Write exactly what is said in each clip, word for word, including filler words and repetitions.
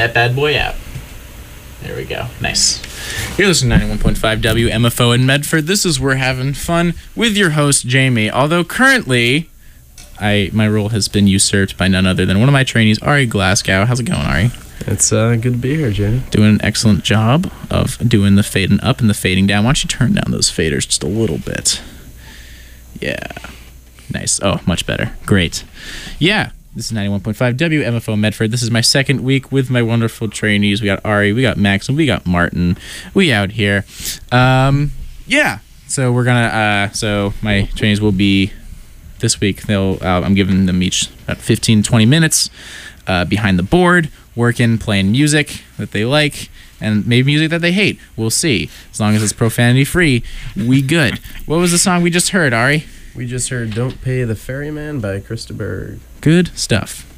that bad boy out. There we go. Nice. You're listening to ninety-one point five W M F O in Medford. This is We're Having Fun with your host, Jamie. Although currently, I my role has been usurped by none other than one of my trainees, Ari Glasgow. How's it going, Ari? It's uh, good to be here, Jamie. Doing an excellent job of doing the fading up and the fading down. Why don't you turn down those faders just a little bit? Yeah. Nice. Oh, much better. Great. Yeah. This is ninety-one point five W M F O Medford. This is my second week with my wonderful trainees. We got Ari, we got Max, and we got Martin. We out here. Um, yeah. So we're gonna. Uh, so my trainees will be this week. They'll. Uh, I'm giving them each about fifteen, twenty minutes uh, behind the board, working, playing music that they like, and maybe music that they hate. We'll see. As long as it's profanity free, we good. What was the song we just heard, Ari? We just heard Don't Pay the Ferryman by Krista Berg. Good stuff.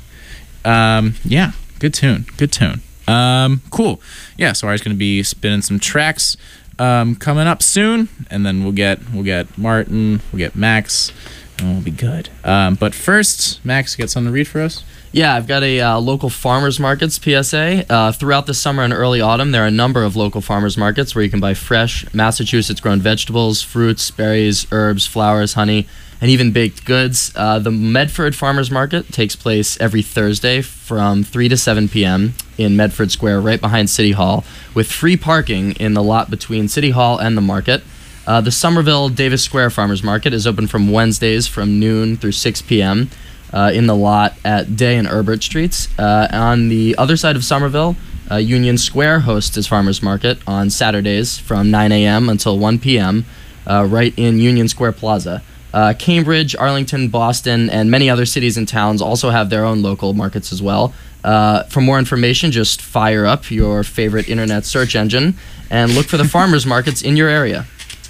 Um, yeah, good tune. Good tune. Um, cool. Yeah, so Ari's going to be spinning some tracks um, coming up soon, and then we'll get we'll get Martin, we'll get Max, and we'll be good. Um, but first, Max, you got something to read for us? Yeah, I've got a uh, local farmers markets P S A. Uh, throughout the summer and early autumn, there are a number of local farmers markets where you can buy fresh, Massachusetts-grown vegetables, fruits, berries, herbs, flowers, honey, and even baked goods. Uh, the Medford Farmers Market takes place every Thursday from three to seven p.m. in Medford Square, right behind City Hall, with free parking in the lot between City Hall and the market. Uh, the Somerville Davis Square Farmers Market is open from Wednesdays from noon through six p.m. Uh, in the lot at Day and Herbert Streets. Uh, on the other side of Somerville, uh, Union Square hosts its farmers market on Saturdays from nine a.m. until one p.m. Uh, right in Union Square Plaza. Uh, Cambridge, Arlington, Boston, and many other cities and towns also have their own local markets as well. Uh, for more information, just fire up your favorite internet search engine and look for the farmers markets in your area.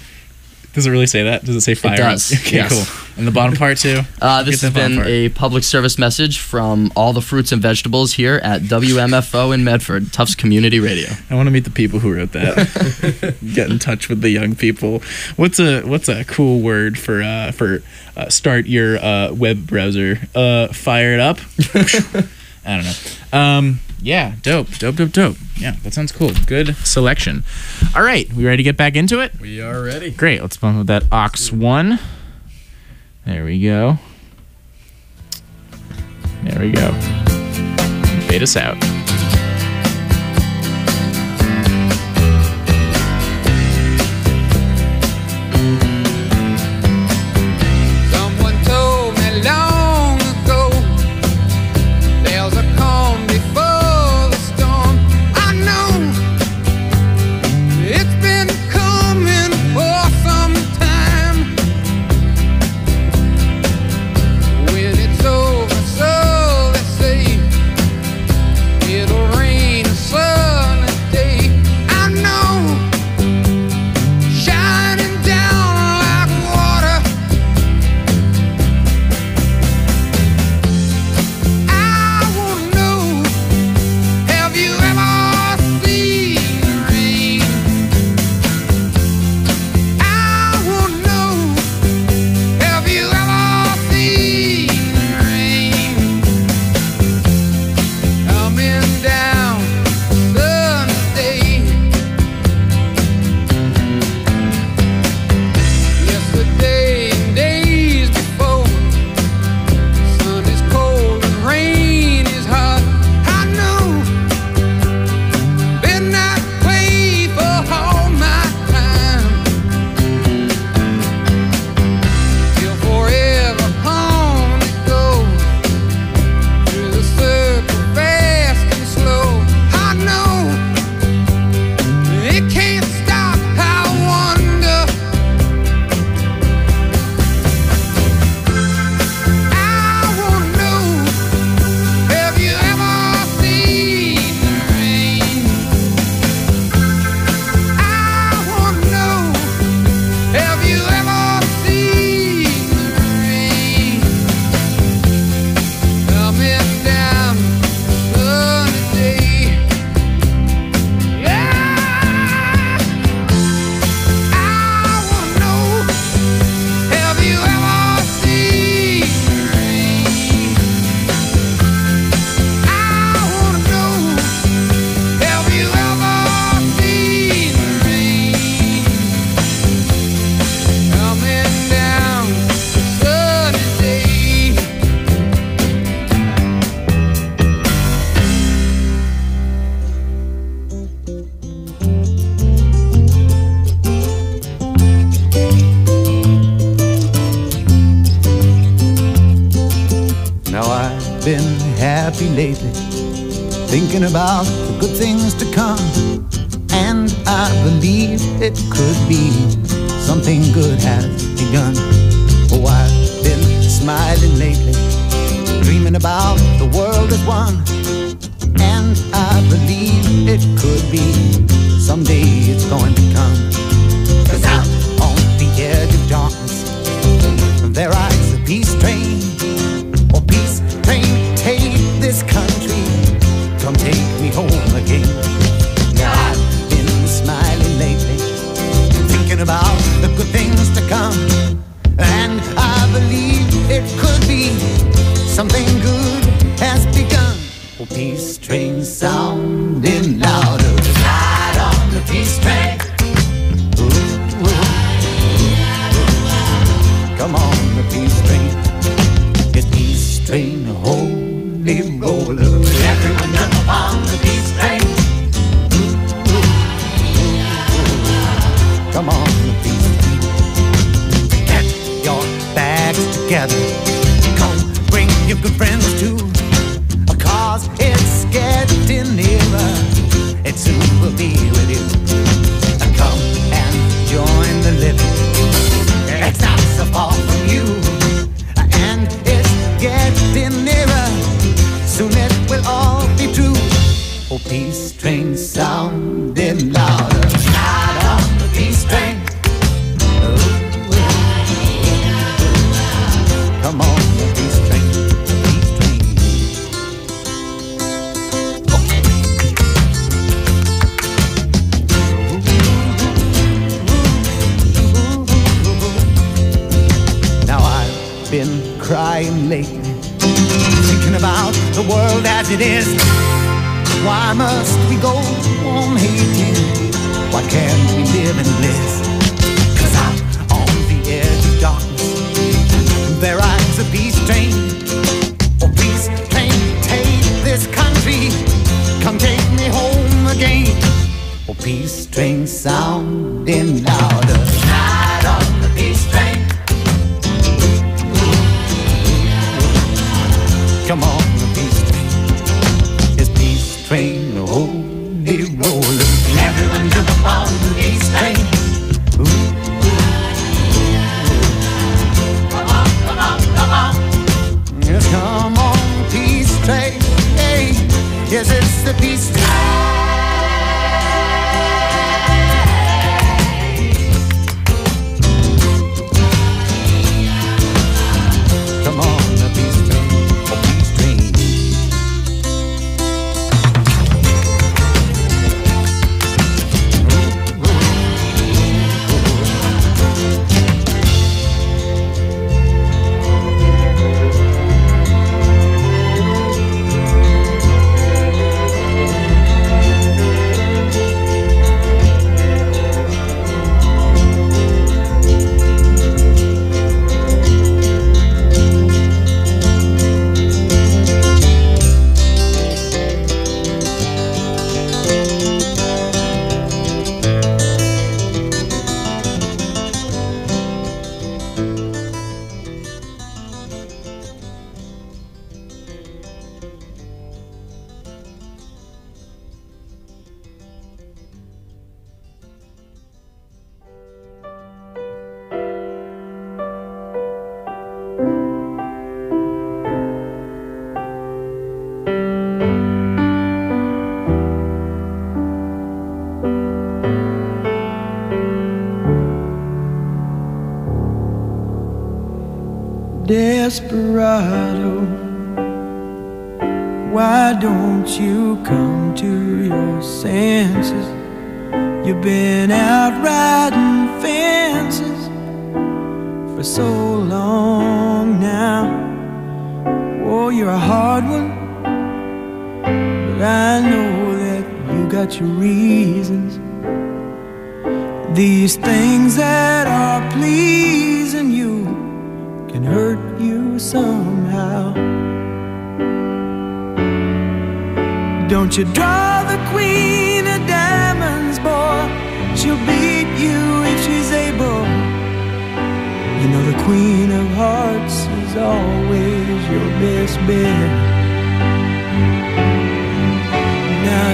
Does it really say that? Does it say fire? It does. Okay, yes. cool. And the bottom part too? Uh, this Get has the bottom been part. a public service message from all the fruits and vegetables here at W M F O in Medford, Tufts Community Radio. I want to meet the people who wrote that. Get in touch with the young people. What's a what's a cool word for uh, for uh, start your uh, web browser? Uh, fire it up. I don't know. Um, yeah, dope, dope, dope, dope. Yeah, that sounds cool. Good selection. All right, we ready to get back into it? We are ready. Great. Let's bump with that aux one. There we go. There we go. Fade us out. Someone told me long ago there's a calm before the storm. I know it's been coming for some time. When it's over, so they say, lately, thinking about the good things to come. And I believe it could be something good has begun. Oh, I've been smiling lately, dreaming about the world as one. And I believe it could be someday it's going to come. 'Cause out on the edge of darkness there rides a peace train. Oh, peace train, take this country, come take me home again. Now I've been smiling lately, thinking about the good things to come. And I believe it could be something good has begun. Oh, peace train sounding louder, ride on the peace train. Ooh, ooh. Come on, the peace train. It's peace train, holy roller. Everyone jump upon the peace train. Ooh, ooh. Come on, the peace train. Get your bags together. Come, bring your good friends too. Cause it's getting nearer. It soon will be with you. Come and join the living. It's not so far from you, and it's getting nearer. Soon it will all be true. Oh, peace train sounding louder. Ride on the peace train. Ooh, come on, the peace train. Peace train. Been crying lately, thinking about the world as it is. Why must we go on hating? Why can't we live in bliss? 'Cause out on the edge of darkness there rides a peace train. Oh, peace train, take this country, come take me home again. Oh, peace train sounding louder, ride on the peace train. Come on, the peace train. It's peace train, holy roller. Everyone jump on the peace train. Ooh, ooh. Come on, come on, come on. Yes, come on, peace train. Hey, yes, it's the peace train. Come on, the peace train. Desperado, why don't you come to your senses? You've been out riding fences for so long now. Oh, you're a hard one, but I know that you got your reasons. These things that are pleasing you can hurt you somehow. Don't you draw the queen of diamonds, boy. She'll beat you if she's able. You know the queen of hearts is always your best bet.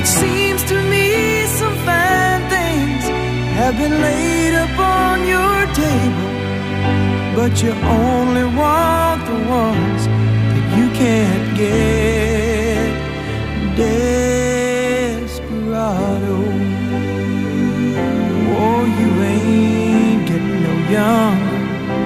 It seems to me some fine things have been laid upon your table, but you only want the ones that you can't get. Desperado, oh, you ain't getting no younger.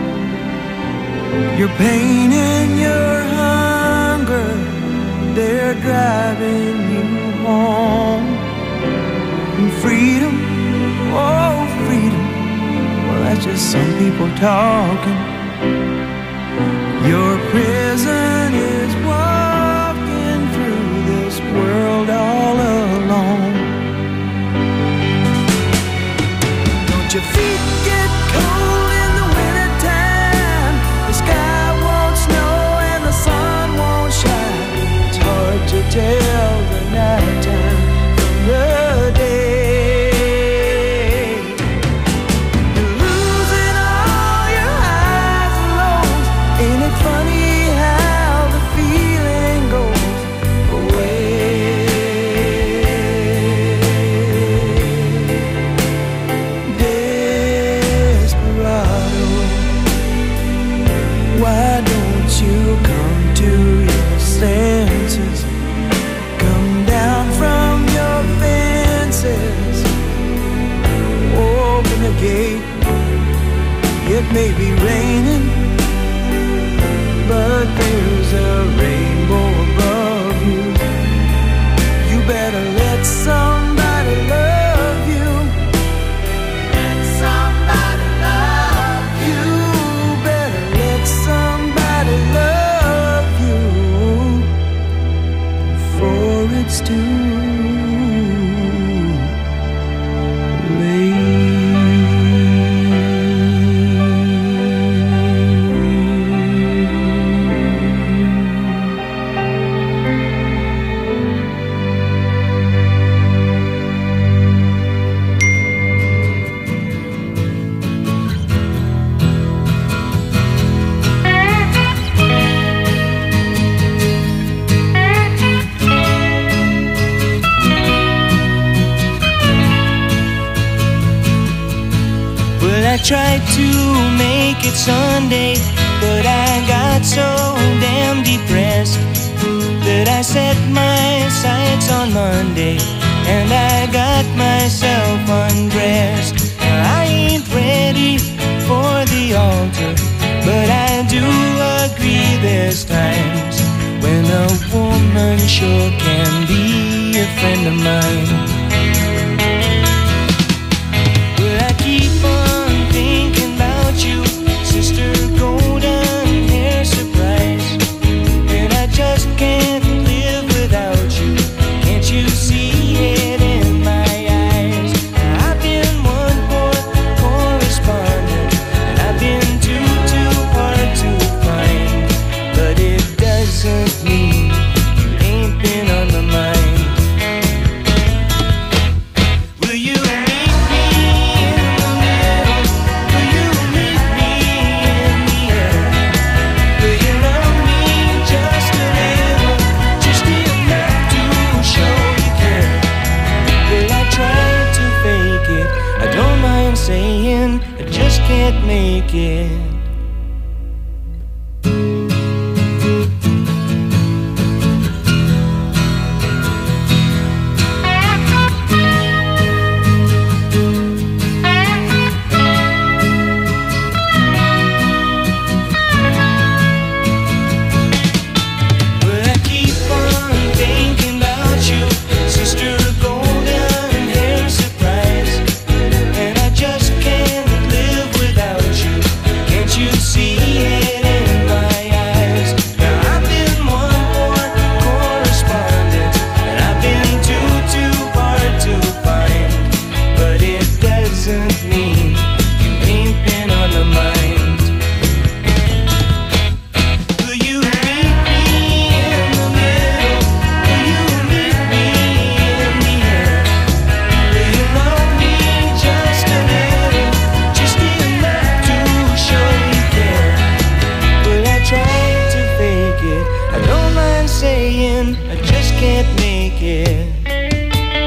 Your pain and your hunger, they're driving you home. And freedom, oh freedom, well that's just some people talking. Your prison is walking through this world all alone. Don't your feet get cold in the wintertime? The sky won't snow and the sun won't shine. It's hard to tell the night time from the day. You're losing all your highs and lows. Ain't it funny how the feeling goes away? Desperado, why don't you come to your senses? Come down from your fences. Open the gate. It may be raining, but there's a rainbow above you. You better let somebody love you. Let somebody love you. Better let somebody love you before it's too Well, I tried to make it Sunday, but I got so damn depressed that I set my sights on Monday and I got myself undressed. Now, I ain't ready for the altar, but I do agree there's times when a woman sure can be a friend of mine. Well, I keep on thinking about you, Sister Golden Hair Surprise, and I just can't live without you. Can't you see it in my eyes? I've been one poor correspondent, and I've been too, too hard to find, but it doesn't mean you ain't been on my mind. Will you meet me in the middle? Will you meet me in the air? Will you love me just a little, just enough to show you care? Well, I try to fake it, I don't mind saying I just can't make it. Well, I keep on thinking about you, Sister Golden Hair Surprise, and I just can't live without you. Can't you see it in my eyes? Now I've been one more correspondent, and I've been too, too hard to find, but it doesn't mean you ain't been on my mind. Will you meet me in the middle? Will you meet me in the air? Will you love me just a little, just enough to show you care? Well, I try to fake it, I don't mind saying I just can't make it.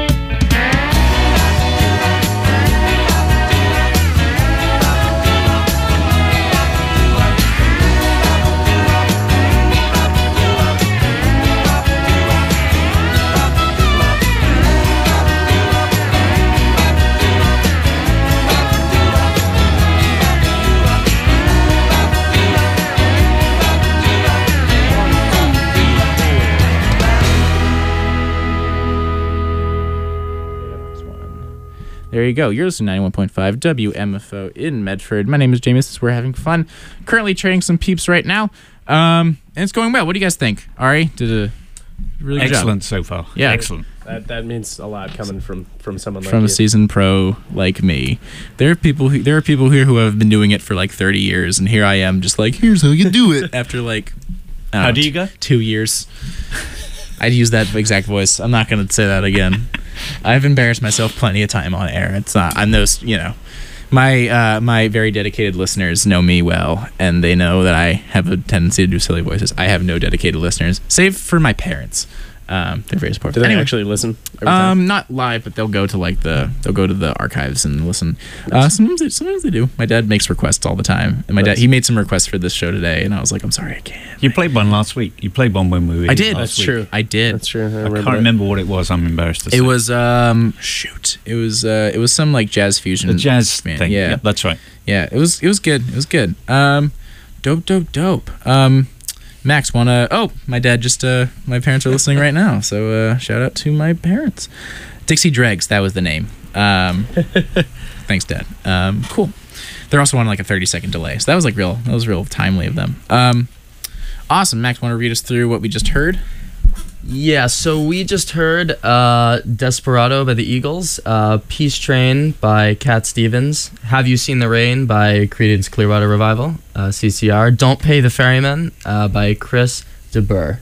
There you go. You're listening to ninety-one point five W M F O in Medford. My name is James. We're having fun. Currently training some peeps right now. Um, and it's going well. What do you guys think? Ari did a really good Excellent job. so far. Yeah. Excellent. That that means a lot coming from from someone like From you. a seasoned pro like me. There are people who there are people here who have been doing it for like thirty years, and here I am just like, here's how you do it after like I don't How know, do you go? Two years. I'd use that exact voice. I'm not gonna say that again. I've embarrassed myself plenty of time on air. It's not I'm those you know. My uh, my very dedicated listeners know me well, and they know that I have a tendency to do silly voices. I have no dedicated listeners, save for my parents. Um, they're very supportive. Do they Anyway. actually listen every time? Um, not live, but they'll go to like the they'll go to the archives and listen. Uh, sometimes they, sometimes they do. My dad makes requests all the time, and my dad Nice. he made some requests for this show today, and I was like, I'm sorry, I can't. You played one last week. You played one when we were I here did. last That's week. true. I did. That's true. I, I remember can't that. remember what it was. I'm embarrassed to say. It was um shoot. It was uh it was some like jazz fusion. the jazz band. thing. Yeah. Yeah, that's right. Yeah, it was it was good. It was good. Um, dope, dope, dope. Um, Max, wanna? Oh, my dad just uh, my parents are listening right now. So uh, shout out to my parents. Dixie Dregs, that was the name. Um, thanks, Dad. Um, cool. They're also on like a thirty second delay, so that was like real. That was real timely of them. Um, awesome, Max. Want to read us through what we just heard? Yeah, so we just heard uh, Desperado by the Eagles, uh, Peace Train by Cat Stevens, Have You Seen the Rain by Creedence Clearwater Revival, uh, C C R, Don't Pay the Ferryman uh, by Chris de Burgh.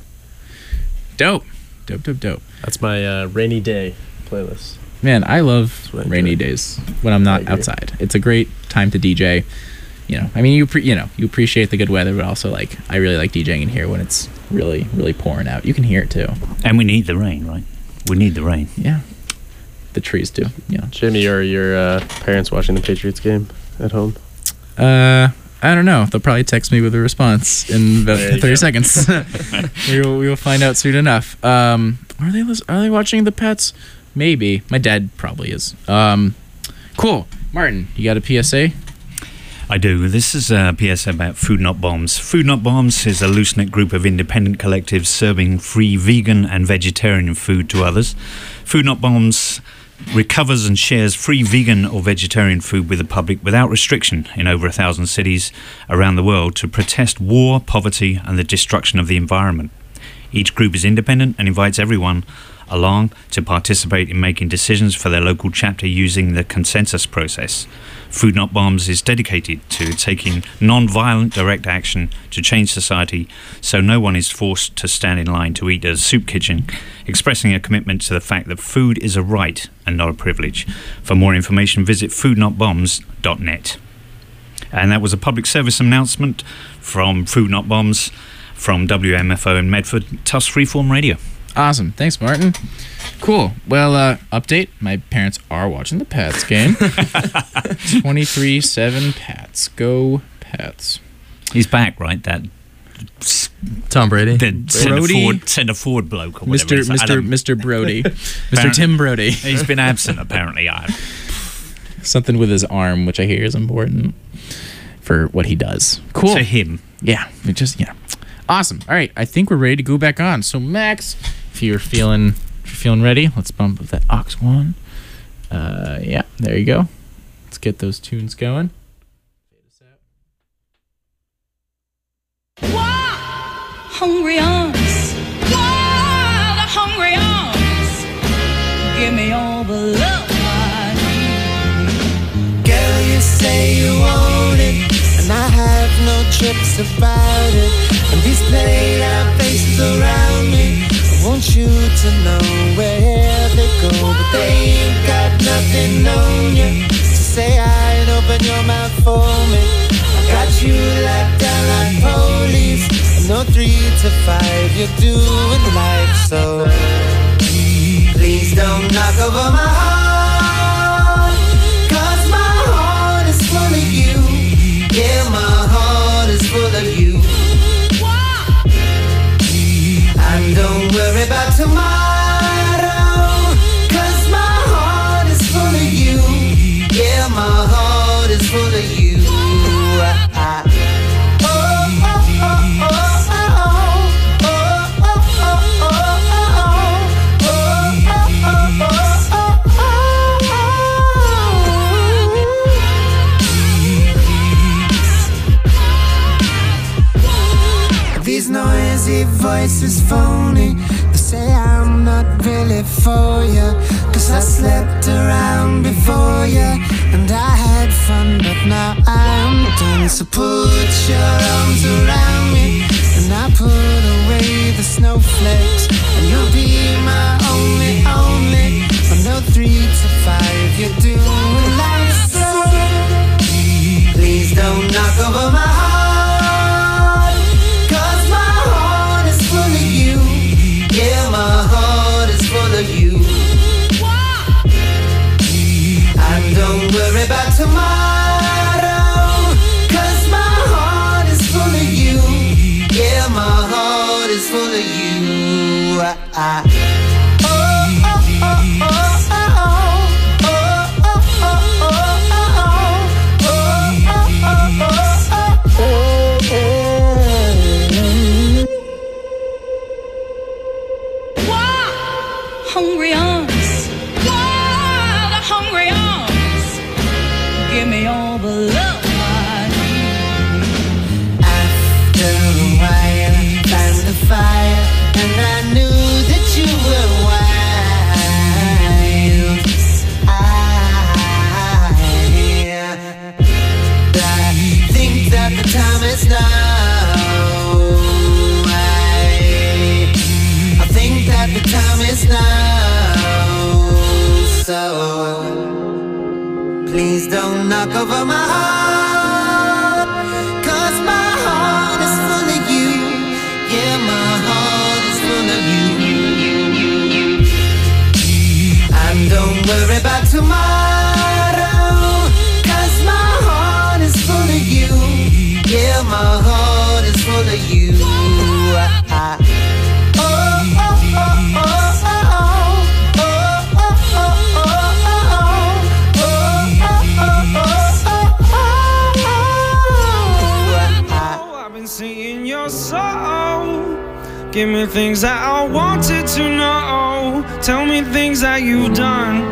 Dope, dope, dope, dope. That's my uh, rainy day playlist. Man, I love what I rainy enjoy. days when I'm I not agree. outside. It's a great time to D J. You know, I mean, you pre- you know, you appreciate the good weather, but also like I really like DJing in here when it's really, really pouring out. You can hear it too. And we need the rain, right? We need the rain. Yeah, the trees too. Yeah. Jimmy, are your uh, parents watching the Patriots game at home? Uh, I don't know. They'll probably text me with a response in about There you thirty go. seconds. we will we will find out soon enough. Um, are they lis- are they watching the Pets? Maybe. My dad probably is. Um, cool. Martin, you got a P S A? I do. This is a P S A about Food Not Bombs. Food Not Bombs is a loose-knit group of independent collectives serving free vegan and vegetarian food to others. Food Not Bombs recovers and shares free vegan or vegetarian food with the public without restriction in over a thousand cities around the world to protest war, poverty, and the destruction of the environment. Each group is independent and invites everyone along to participate in making decisions for their local chapter using the consensus process. Food Not Bombs is dedicated to taking non-violent direct action to change society so no one is forced to stand in line to eat at a soup kitchen, expressing a commitment to the fact that food is a right and not a privilege. For more information, visit food not bombs dot net. And that was a public service announcement from Food Not Bombs from W M F O in Medford, Tufts Freeform Radio. Awesome. Thanks, Martin. Cool. Well, uh, update. My parents are watching the Pats game. twenty-three seven Pats. Go Pats. He's back, right? That Tom Brady. the centre Brody? forward, centre forward bloke or whatever. Mister it is. I Mister don't- Mister Brody. Mister Apparently- Tim Brody. He's been absent, apparently. I, Something with his arm, which I hear is important for what he does. Cool. To him. Yeah. It just, yeah. Awesome. All right. I think we're ready to go back on. So, Max, if you're feeling, if you're feeling ready, let's bump up that aux one. Uh, yeah. There you go. Let's get those tunes going. Hungry arms, wild, hungry arms. Give me all the love I need. Girl, you say you want it, and I have no chips about it. And these played out faces around me, I want you to know where they go, but they ain't got nothing on you. So say hi and open your mouth for me. I got you locked down like police. No three to five, you're doing life, so please don't knock over my heart, 'cause my heart is full of you. Yeah, my heart is full of you. And don't worry about tomorrow, 'cause my heart is full of you. Yeah, my heart is full of you. I, every voice is phony. They say I'm not really for you, cause I slept around before you, and I had fun, but now I'm done. So put your arms around me, and I put away the snowflakes, and you'll be my only, only. From no three to five, you're doing life slow. Please don't knock over my heart, cause my heart is full of you. Yeah, my heart is full of you. And don't worry about tomorrow, cause my heart is full of you. Yeah, my heart is full of you. I, I, hungry arms, wild, hungry arms, give me all the love I need. After a while, I found the fire, and I knew that you were wild. I, I think that the time is now. I, I think that the time is now. So please don't knock over my heart, cause my heart is full of you. Yeah, my heart is full of you. And don't worry about tomorrow, cause my heart is full of you. Yeah, my heart is full of you. I, seeing your soul. Give me things that I wanted to know. Tell me things that you've done.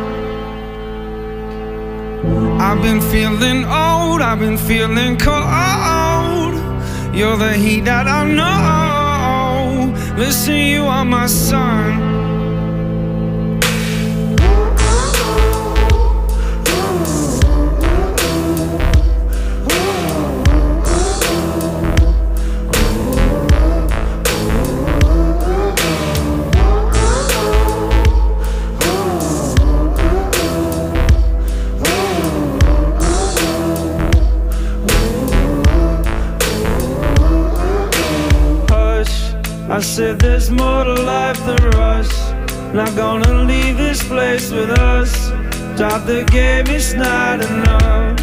I've been feeling old, I've been feeling cold. You're the heat that I know. Listen, you are my sun. I said there's more to life than rush. Not gonna leave this place with us. Drop the game, it's not enough.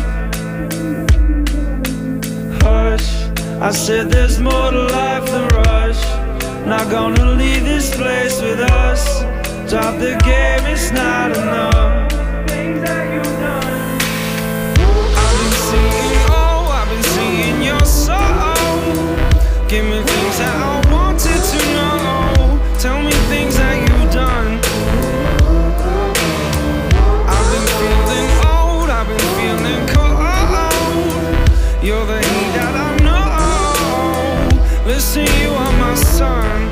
Hush, I said there's more to life than rush. Not gonna leave this place with us. Drop the game, it's not enough. Things that you've done. I've been seeing, oh, I've been seeing your soul. Give me things that I wanted to know. Tell me things that you've done. I've been feeling old, I've been feeling cold. You're the heat that I know. Listen, you are my sun.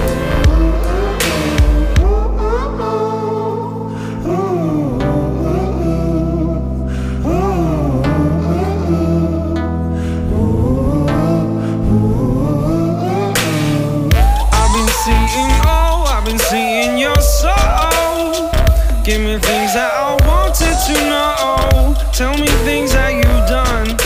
Seeing your soul. Give me things that I wanted to know. Tell me things that you've done.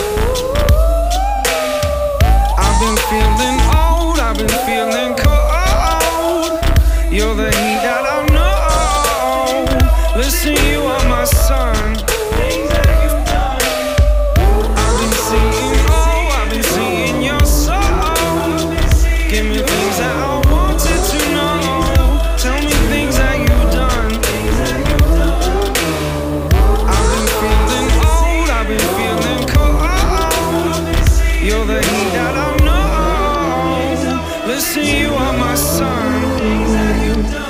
I've been feeling old, I've been feeling cold. You're the heat that I know. Listen, you are my sun. Things that you've done. I've been seeing, oh, I've been seeing your soul. Give me things that I wanted to know. Tell me things that you've done. I've been feeling old, I've been feeling cold. You're the heat that I know. Listen, you are my sun. Things that you've done.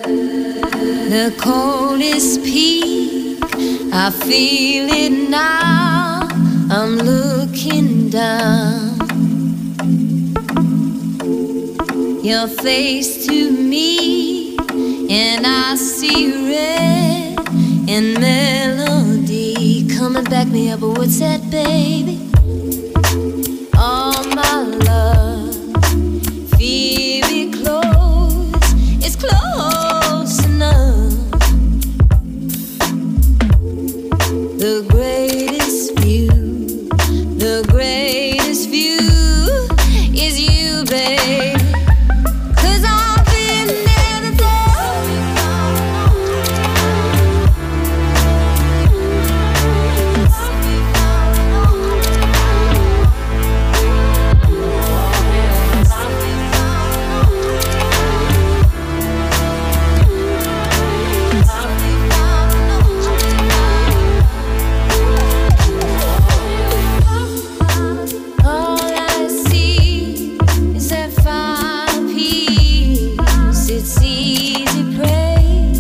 the coldest peak. I feel it now. I'm looking down. Your face to me, and I see red and melody. Come and back me up, but what's that, baby? All my love, feel it close, it's close enough. The greatest view, the greatest view is you, babe. Cause I've been there before. All I see is that fine piece. It's easy prey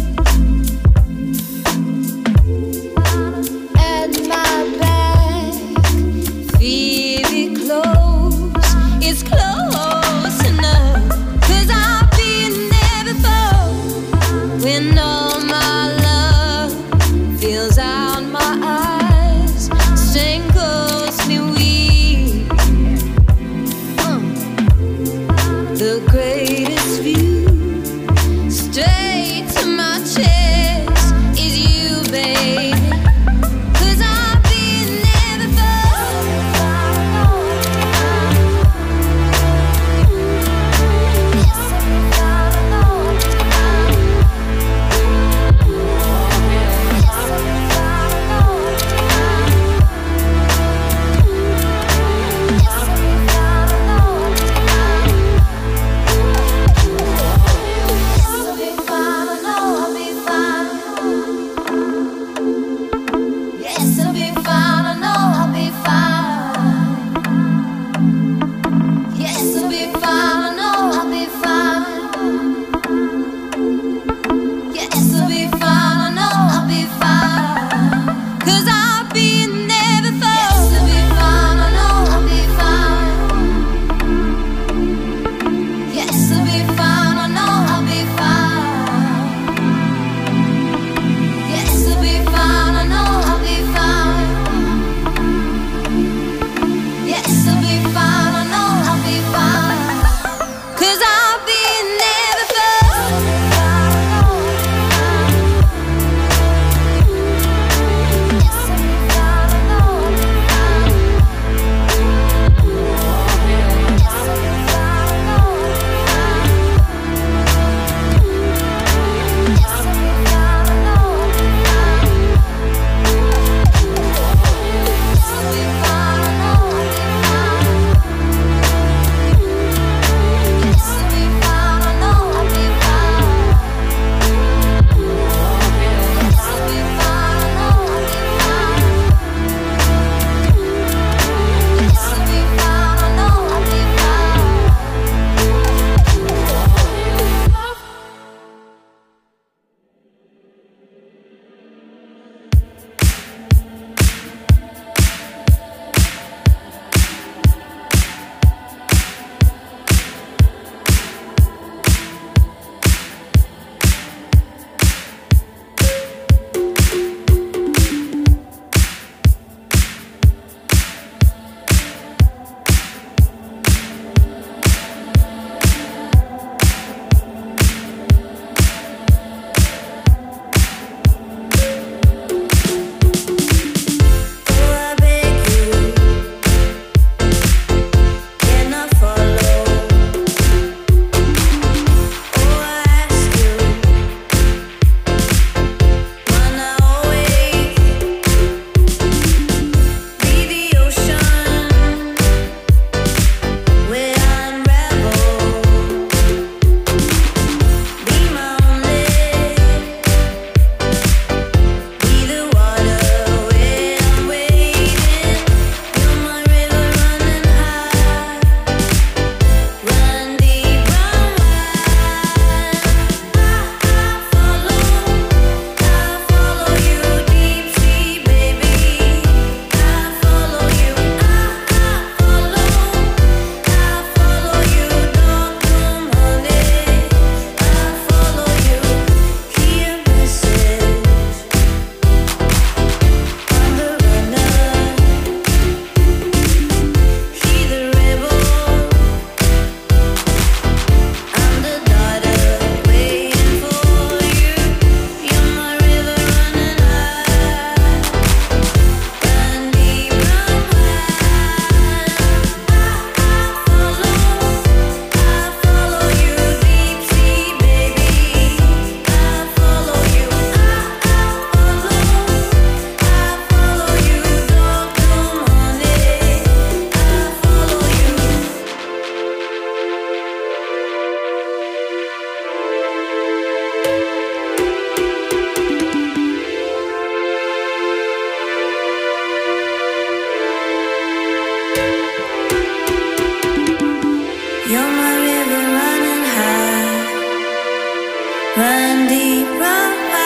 at my back. Feel it close, it's close enough. Cause I've been there before. When all my love fills out my eyes, staying closely weak. The greatest view, straight to my chest, is you, baby. Cause I've been there before. Yes, You're my river running high, run deep, run wide.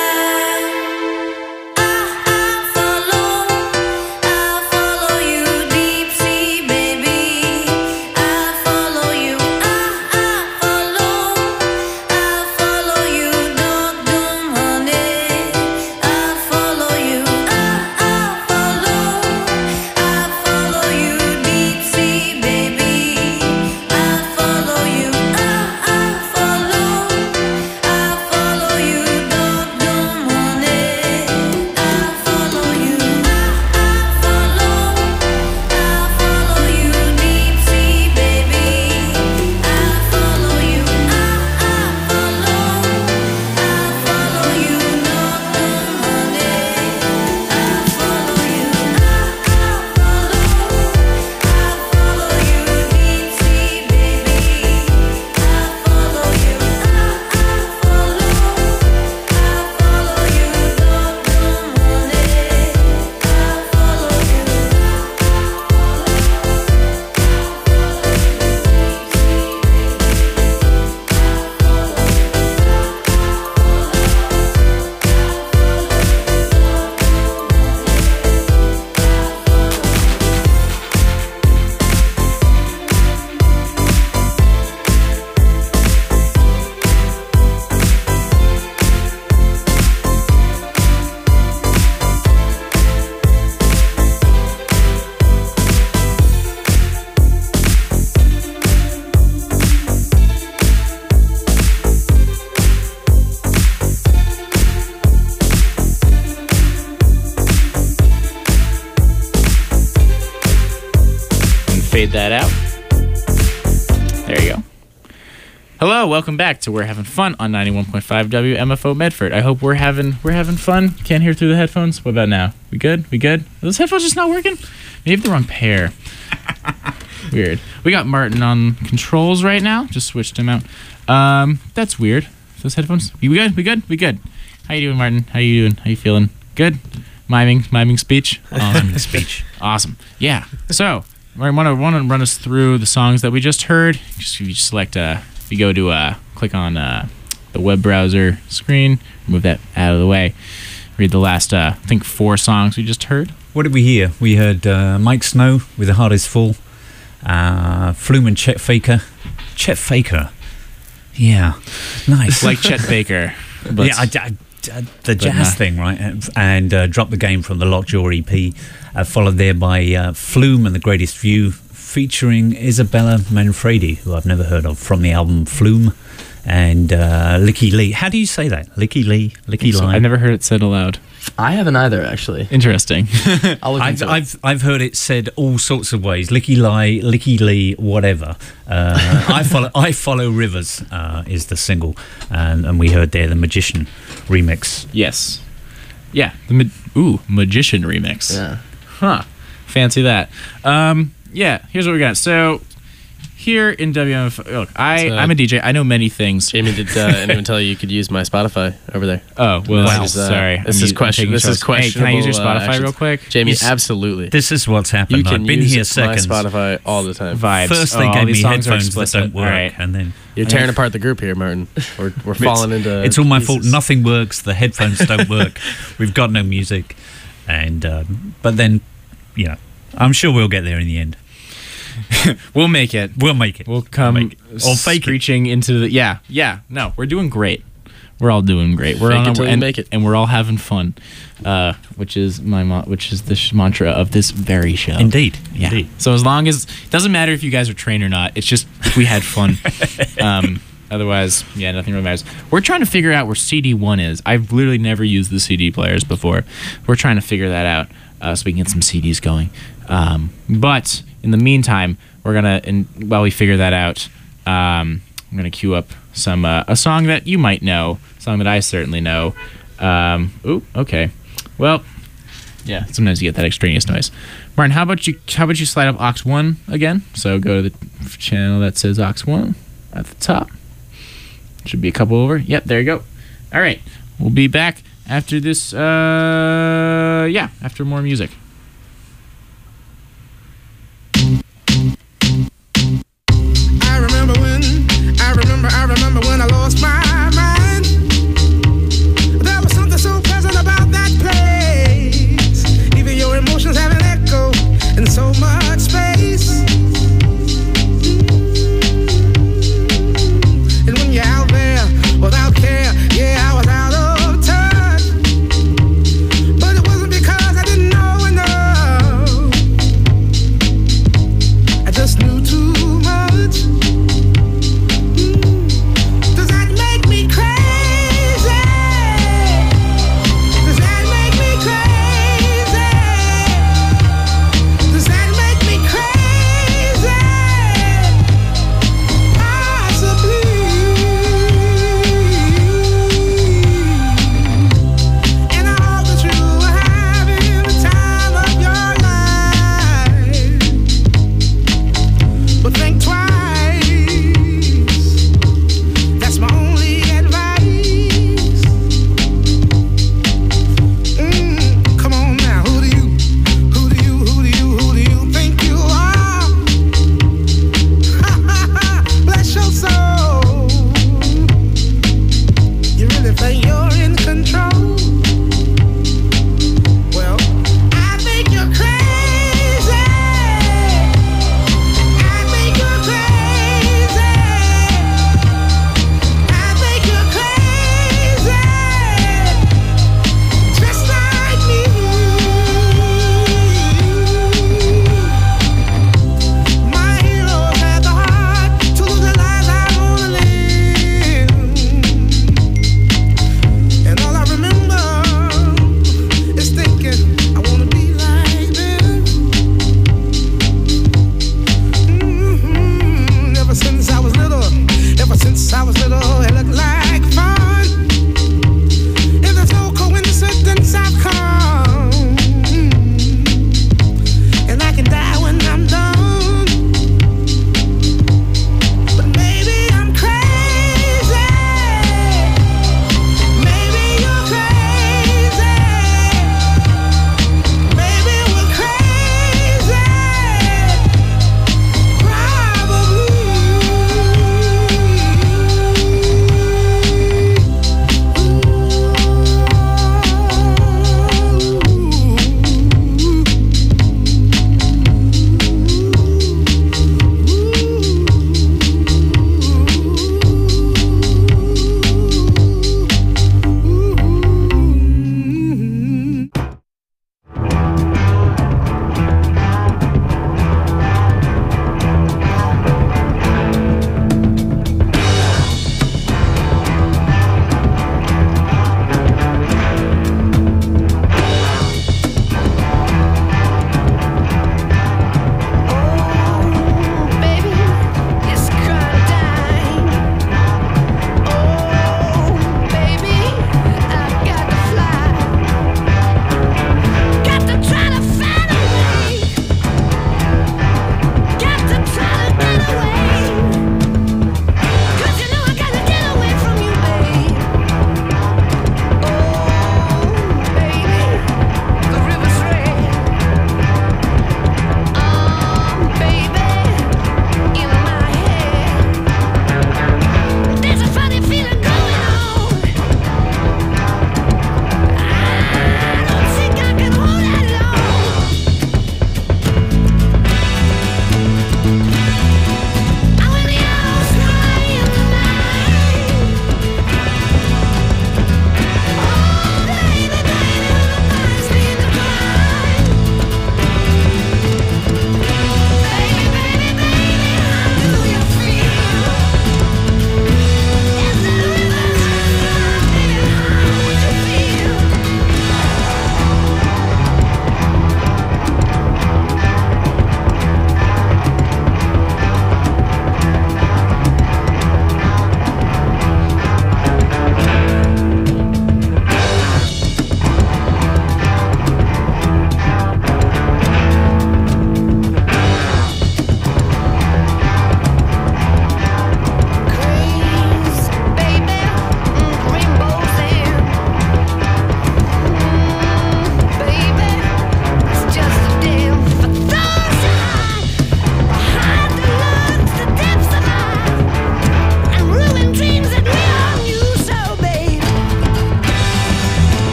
Fade that out. There you go. Hello, welcome back to We're Having Fun on ninety-one point five W M F O Medford. I hope we're having we're having fun. Can't hear through the headphones. What about now? We good? We good? Are those headphones just not working? Maybe you have the wrong pair. Weird. We got Martin on controls right now. Just switched him out. Um, that's weird. Those headphones. We good? We good? We good. How you doing, Martin? How you doing? How you feeling? Good? Miming, miming speech. Awesome. Speech. Awesome. Yeah. So, I want to want to run us through the songs that we just heard. Just you select uh, if you go to uh, click on uh, the web browser screen, move that out of the way. Read the last uh, I think four songs we just heard. What did we hear? We heard uh, Mike Snow with The Heart Is Full, uh, Flume and Chet Faker. Chet Faker, yeah, nice. Like Chet Baker. But yeah, I, I, I, the jazz not. thing, right? And, and uh, Drop the Game from the Lockjaw E P, uh, followed there by uh, Flume and The Greatest View, featuring Isabella Manfredi, who I've never heard of, from the album Flume, and uh, Licky Lee. How do you say that? Licky Lee? Licky so Lee? I've never heard it said aloud. I haven't either, actually. Interesting. I'll look I've, into it. I've I've heard it said all sorts of ways. Licky Lie, Licky Lee, whatever. Uh, I follow I follow Rivers uh, is the single, and and we heard there the Magician remix. Yes. Yeah. The ma- ooh Magician remix. Yeah. Huh. Fancy that. Um. Yeah. Here's what we got. So. Here in W M F, look, I, So- I'm a D J. I know many things. Jamie, did uh, anyone tell you you could use my Spotify over there? Oh, well, This wow. is, uh, sorry. This I'm is u- question. taking This is shots. Hey, can I questionable. use your uh, Spotify actions. real quick? Jamie? Yes. Absolutely. This is what's You happened. can I've been use here my seconds. Spotify all the time. Vibes. First Oh, they all gave these me songs are headphones that explicit. don't work, All right. and then You're tearing apart the group here, Martin. We're we're falling it's, into. it's all my fault. pieces. Nothing works. The headphones don't work. We've got no music, and um, but then, you know, I'm sure we'll get there in the end. We'll make it. We'll make it. We'll come We'll make it. Or fake it. screeching into the yeah yeah no we're doing great. We're all doing great. We're Fake on it a, till you and, make it. and we're all having fun, uh, which is my mo- which is the sh- mantra of this very show. Indeed. Yeah. Indeed. So as long as it doesn't matter if you guys are trained or not, it's just if we had fun. um, otherwise, yeah, nothing really matters. We're trying to figure out where C D one is. I've literally never used the C D players before. We're trying to figure that out uh, so we can get some C Ds going. Um, but in the meantime, we're gonna and while we figure that out, um, I'm gonna queue up some uh, a song that you might know, a song that I certainly know. Um, ooh, okay. Well, yeah. Sometimes you get that extraneous noise. Martin, how about you? How about you slide up aux one again? So go to the channel that says aux one at the top. Should be a couple over. Yep, there you go. All right, we'll be back after this. Uh, yeah, after more music. I remember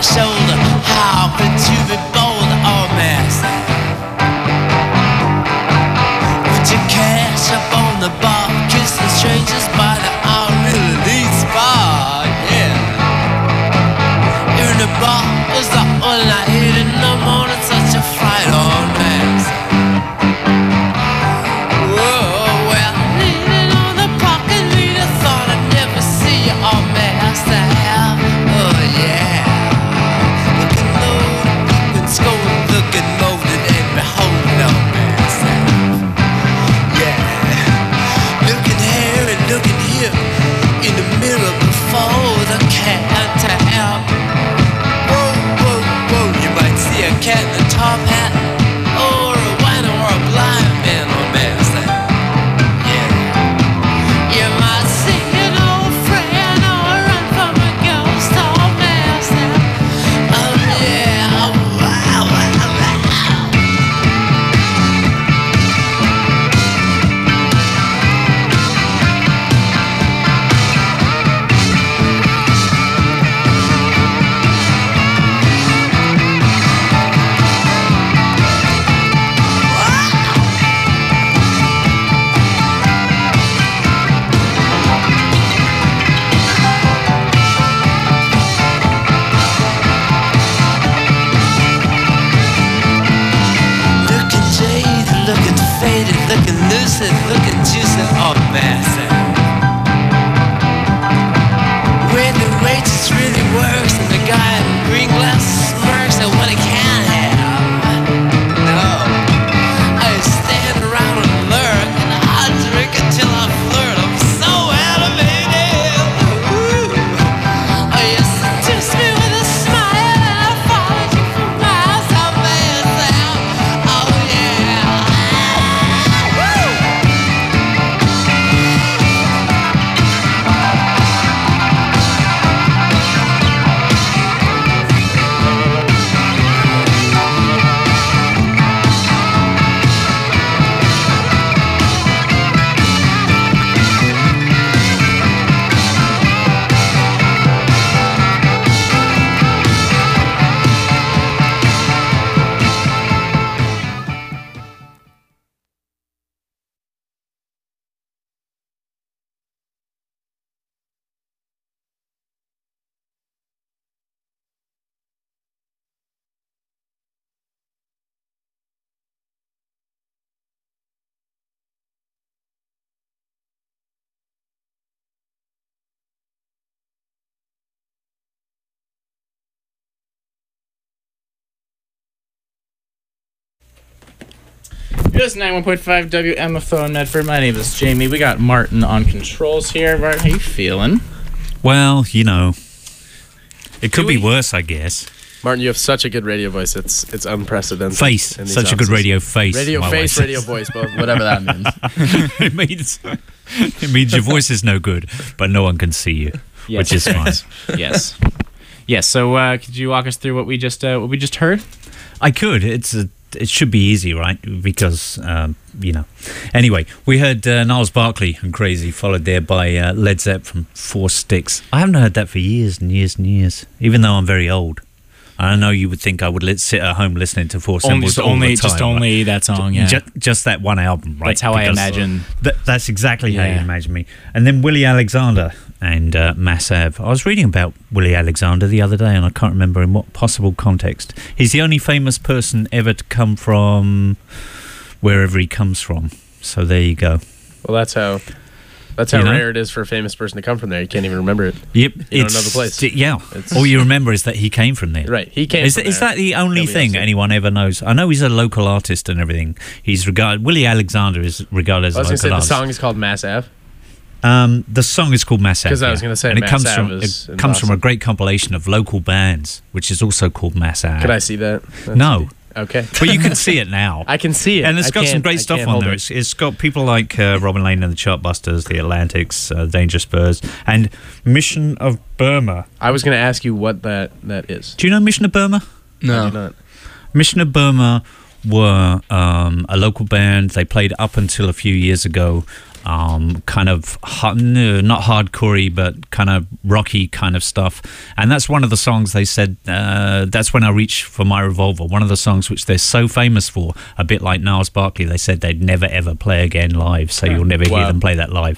shoulder. How could you be bold, oh master? Put your cash up on the bar, kissing strangers by the hour, really lead spot, yeah. You're in the bar, was the only I hit in the morning, such a fright, oh master. Whoa, well, leaning on the pocket leader, thought I'd never see you, oh master. Oh yeah. Looking loaded, looking scolded, looking molded, and beholding, oh master. Yeah. Looking here and looking here, in the mirror before the cat to help. Whoa, whoa, whoa, you might see a cat in a top hat, or a wino or a blind man, oh master. Yeah. You might see an old friend or run from a ghost, oh master. Oh yeah, oh wow, wow, wow. Looking jaded, looking faded, looking lucid, looking juicy, oh master. Where the waitress really works and the guy in green glasses smirks at what he can't have. No, I stand around and lurk and I drink until I flirt. I'm so animated. Ooh. Oh, you seduce me with a smile and I followed you for miles, oh master. Oh yeah. Woo! Just ninety-one point five W M F O Medford. My name is Jamie. We got Martin on controls here. Martin, how you feeling? Well, you know, it could Do be we- worse, I guess. Martin, you have such a good radio voice. It's it's unprecedented. Face, in these such a good offices. radio face. Radio my face, wife radio says. voice, both. Whatever that means. it means it means your voice is no good, but no one can see you, which is fine. Yes. Yes. So, uh, could you walk us through what we just uh, what we just heard? I could. It's a, it should be easy, right? Because um, you know. Anyway, we heard uh, Niles Barkley and Crazy, followed there by uh, Led Zepp from Four Sticks. I haven't heard that for years and years and years, even though I'm very old. I know you would think I would let, sit at home listening to Four Only, Symbols just all only, the time. just only right? that song. Yeah. Just, just that one album, right? That's how I Because imagine. Th- that's exactly how you Yeah. imagine me. And then Willie Alexander and uh, Mass Ave. I was reading about Willie Alexander the other day, and I can't remember in what possible context. He's the only famous person ever to come from wherever he comes from. So there you go. Well, that's how that's how You know? rare it is for a famous person to come from there. You can't even remember it. Yep, You know, it's another place. d- Yeah, It's- all you remember is that he came from there. Right, he came Is, from is there. that the only Nobody thing else did. anyone ever knows? I know he's a local artist and everything. He's regarded. Willie Alexander is regarded as I was a going to say local the artist. song is called Mass Ave. Um, the song is called Mass Ave. 'Cause I was yeah. gonna say and it Mass comes Ave from is it in comes from a Boston. great compilation of local bands, which is also called Mass Ave. Could I see that? That's No. Okay. But you can see it now. I can see it. And it's I got some can't- great I stuff can't on hold there. it. It's, it's got people like uh, Robin Lane and the Chartbusters, the Atlantics, uh, Danger Spurs, and Mission of Burma. I was going to ask you what that, that is. Do you know Mission of Burma? I No. do not. Mission of Burma were um, a local band. They played up until a few years ago um, kind of hu- no, not hardcorey, but kind of rocky kind of stuff. And that's one of the songs they said. Uh, that's when I reached for my revolver. One of the songs which they're so famous for, a bit like Niles Barkley. They said they'd never ever play again live, so you'll never Wow. hear them play that live.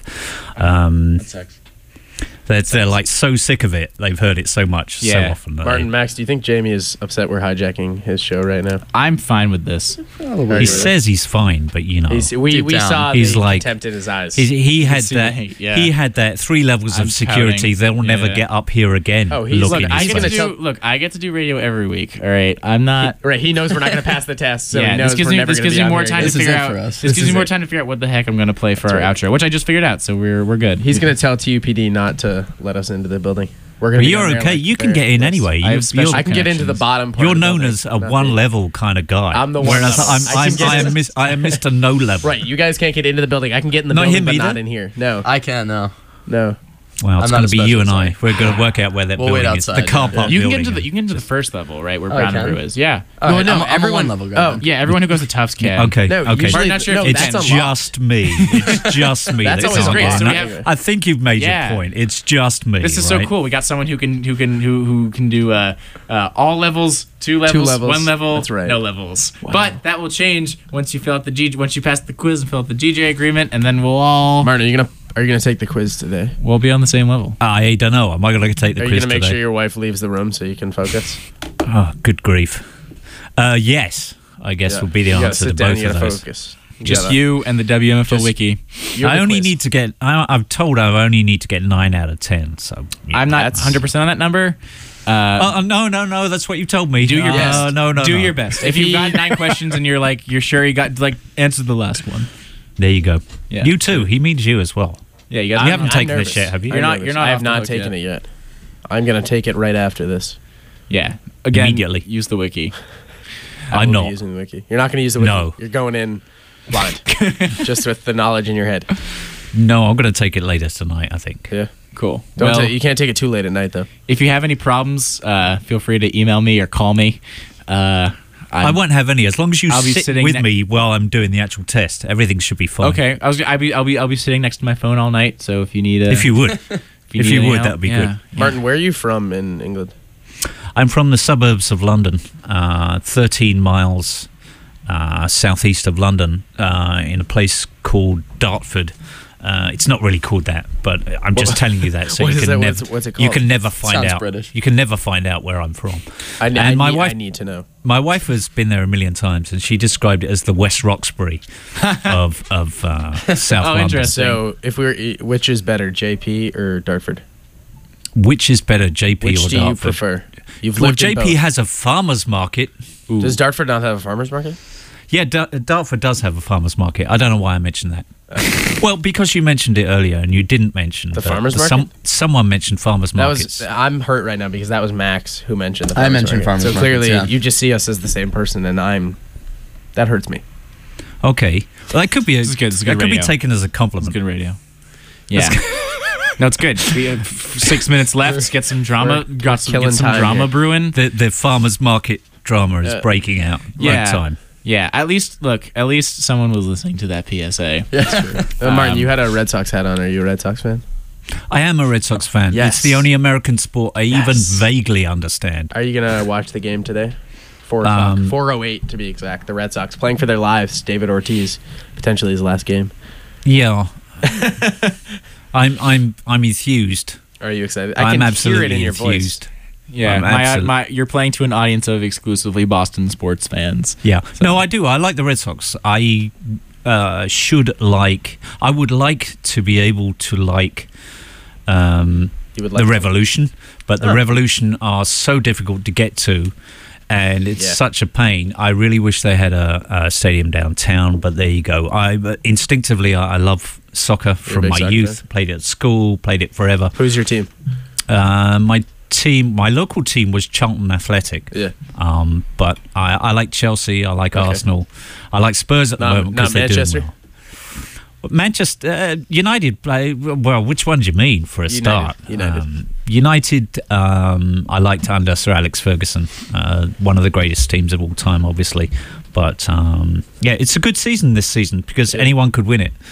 Um, That sucks. they're, they're like so sick of it. They've heard it so much, so Yeah. often. that Martin, they- Max, do you think Jamie is upset we're hijacking his show right now? I'm fine with this. he says he's fine, but you know, He's, we Deep we down. saw He's the like- contempt in his eyes. he, he had see that. the- yeah. He had that three levels I'm of security. pouting. They'll never Yeah. get up here again. Oh, he's- look look, in I his can I get face. to gonna do, look, I get to do radio every week. All right, I'm not. right, he knows we're not going to pass the test, so he yeah, knows this gives we're me never this gonna gives be me on more here time again. to This is figure it out. for us. This, This gives is me more it. time to figure out what the heck I'm going to play for That's our right. outro, which I just figured out. So we're we're good. He's going to tell T U P D not to let us into the building. We're But going to. you're okay. You can get in anyway. I have You, special you're, I can get into the connections. bottom part. you're of the known building, as a not one the- level kind of guy. I'm the one Whereas level. I'm I I'm can get I am, in- mis- I am Mister No level. Right, you guys can't get into the building. I can get in the Not building, him but either? not in here. No, I can't know. no. Well, it's I'm going not to a be you and special, I. We're going to work out where that We'll wait building is. The outside, car yeah. park You can get building. into the you can get into the first level, right, where Oh, Brown I and can? Brew is. Yeah. All right, no, I'm, I'm a everyone- one level guy. oh, then. Yeah, everyone who goes to Tufts can. Okay, No, okay. usually- I'm not sure if no, you that's can. unlocked. Just me. It's just me. That's that always can't great. get So in. we I- have- I think you've made Yeah. your point. It's just me. This is right? so cool. We got someone who can who can who who can do uh, uh, all levels, two levels, levels. one level, That's right. no levels. But that will change once you fill out the G. Once you pass the quiz and fill out the G J agreement, and then we'll all Martin, are you gonna are you gonna take the quiz today? we'll be on the same level. I don't know. Am I going to take the Are you quiz gonna make today? sure your wife leaves the room so you can focus? Oh, good grief. Uh, yes, I guess Yeah. will be the You gotta answer to sit down, both you of gotta those. focus. You Just gotta- you and the W M F O Just- wiki. you're I the only quiz. need to get. I, I'm told I only need to get nine out of ten. So yeah. I'm not That's- one hundred percent on that number. Uh, Oh no no no! That's what you told me. do your Uh, best. No no do no. your best. If If you've he- got nine questions and you're like you're sure you got like answered the last one. There you go. Yeah. You too. He means you as well. Yeah, you guys. You haven't I'm taken nervous. this yet, have you? You're not- nervous. you're not I off have the not hook taken yet. it yet. I'm gonna take it right after this. Yeah. Again, Immediately. use the wiki. I I'm will be not. using the wiki. You're not gonna use the wiki. No. You're going in blind, just with the knowledge in your head. No, I'm going to take it later tonight. I think. Yeah. Cool. Don't well, ta- you can't take it too late at night though. if you have any problems, uh, feel free to email me or call me. Uh, I won't have any as long as you I'll be sit sitting with ne- me while I'm doing the actual test. Everything should be fine. Okay, I was. I'll be. I'll be. I'll be sitting next to my phone all night. So if you need a, If you would, if if need you any would, help, that would be yeah, good. yeah. Martin, where are you from in England? I'm from the suburbs of London, uh, thirteen miles uh, southeast of London, uh, in a place called Dartford. Uh, it's not really called that, but I'm just What- telling you that so what you is can that? never What's- what's it you called? can never find Sounds out. British. You can never find out where I'm from. I, ne- and I my need, wife, I need to know. my wife has been there a million times, and she described it as the West Roxbury of of uh, South Oh, London. interesting. So if we were, which is better, J P or Dartford? Which is better, J P Which or do you Dartford? prefer? You've Well, lived in J P both. has a farmer's market. Does Dartford not have a farmer's market? Yeah, Dar- Dartford does have a farmer's market. I don't know why I mentioned that. Well, because you mentioned it earlier and you didn't mention The that farmer's some- market? someone mentioned farmer's That markets. was. I'm hurt right now because that was Max who mentioned the. I Farmer's mentioned market. farmer's So clearly, markets, yeah. you just see us as the same person, and I'm. That hurts me. Okay, well, that could be a, This is good, this is that good could be radio. taken as a It's compliment. good radio. Yeah. No, it's good. We have six minutes left. Let's get some drama. We're- Got some, killing get some time drama here. brewing. The the farmer's market drama is Yeah. breaking out. Yeah. Right time. Yeah. At least look. At least someone was listening to that P S A. Uh, Martin, Um, you had a Red Sox hat on. Are you a Red Sox fan? I am a Red Sox fan. Yes. It's the only American sport I even Yes. vaguely understand. Are you gonna watch the game today? Four o'clock. Um, Four oh eight to be exact. The Red Sox playing for their lives. David Ortiz, potentially his last game. Yeah. I'm I'm I'm enthused. Are you excited? I I'm can absolutely hear it in your enthused. voice. Yeah. I'm My, absolute- my, you're playing to an audience of exclusively Boston sports fans. Yeah. No, I do. I like the Red Sox. I uh, should like. I would like to be able to like um, You would the like to- Revolution, but the Oh. Revolution are so difficult to get to, and it's Yeah. such a pain. I really wish they had a, a stadium downtown, but there you go. I but instinctively I, I love soccer from big my soccer youth. fan? Played it at school. Played it forever. Who's your team? Uh, my team, my local team was Charlton Athletic. Yeah. Um, but I, I like Chelsea. I like Okay. Arsenal. I like Spurs at the Not- moment because not they're Manchester? doing well. But Manchester uh, United play well. Which one do you mean for a United, start? United. Um, United. Um, I liked under Sir Alex Ferguson, uh, one of the greatest teams of all time, obviously. But um, yeah, it's a good season this season because anyone could win it. It's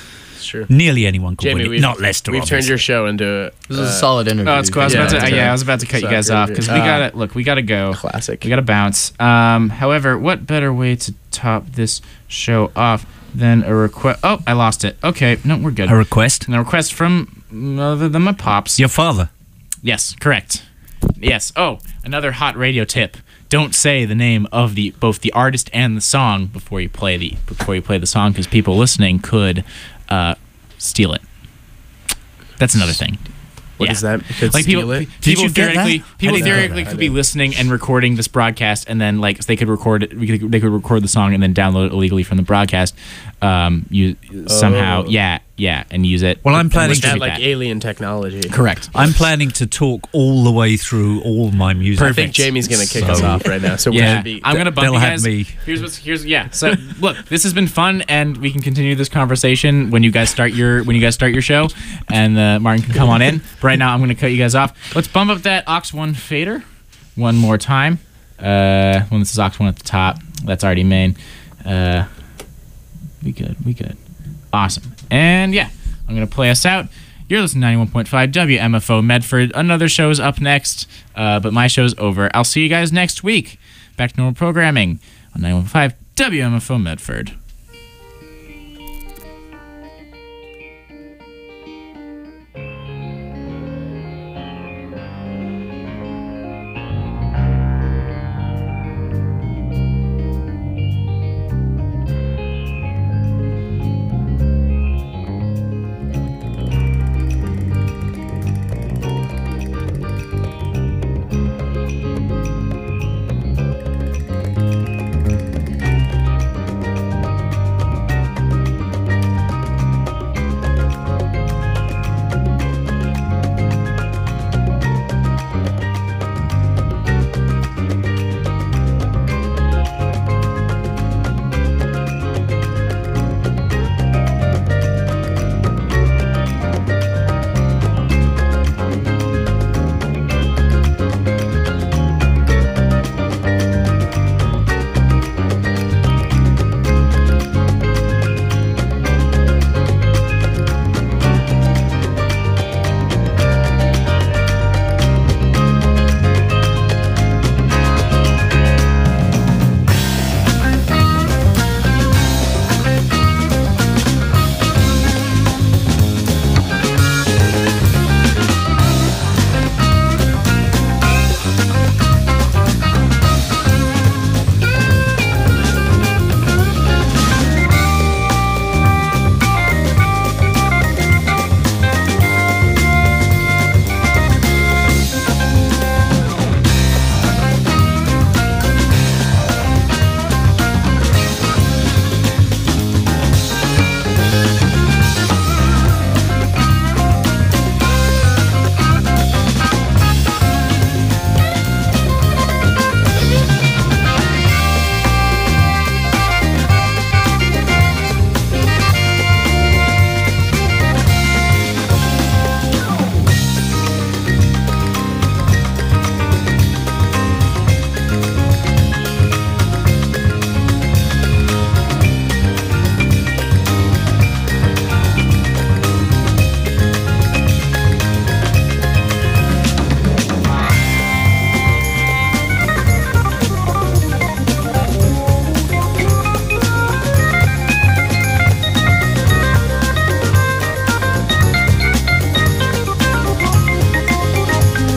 It's true. Nearly anyone could Jamie, win it. we've, Not Lester. We've turned obviously. your show into. This is a solid interview. Oh, it's cool. I was Yeah, about to, it's yeah, a- I was about to cut you guys sorry, off because we uh, gotta look. We gotta go. Classic. We gotta bounce. Um, however, what better way to top this show off than a request? Oh, I lost it. Okay, no, we're good. A request? And a request from mm, other than my pops. Your father. Yes, correct. Yes. Oh, another hot radio tip. Don't say the name of the both the artist and the song before you play the before you play the song because people listening could uh, steal it. That's another thing. What yeah. is that? Could Like steal people, it? Did people you get theoretically, that? people I didn't theoretically get could that. be listening and recording this broadcast, and then like they could record it. They could, they could record the song and then download it illegally from the broadcast. Um, you somehow, Oh. yeah, yeah, and use it. Well, I'm and planning Is distribute that like that. alien technology? Correct. I'm planning to talk all the way through all my music. I think Jamie's gonna kick us So- off right now. So we're Yeah, gonna be. I'm gonna bump they'll you have guys. me. Here's what's here's yeah. So look, this has been fun, and we can continue this conversation when you guys start your when you guys start your show, and uh, Martin can come on in. But right now, I'm gonna cut you guys off. Let's bump up that aux one fader one more time. Uh, when this is aux one at the top, that's already main. Uh, we good, we good, awesome. And yeah, I'm gonna play us out. You're listening to ninety-one point five W M F O Medford. Another show's up next, uh, but my show's over. I'll see you guys next week. Back to normal programming on ninety-one point five W M F O Medford.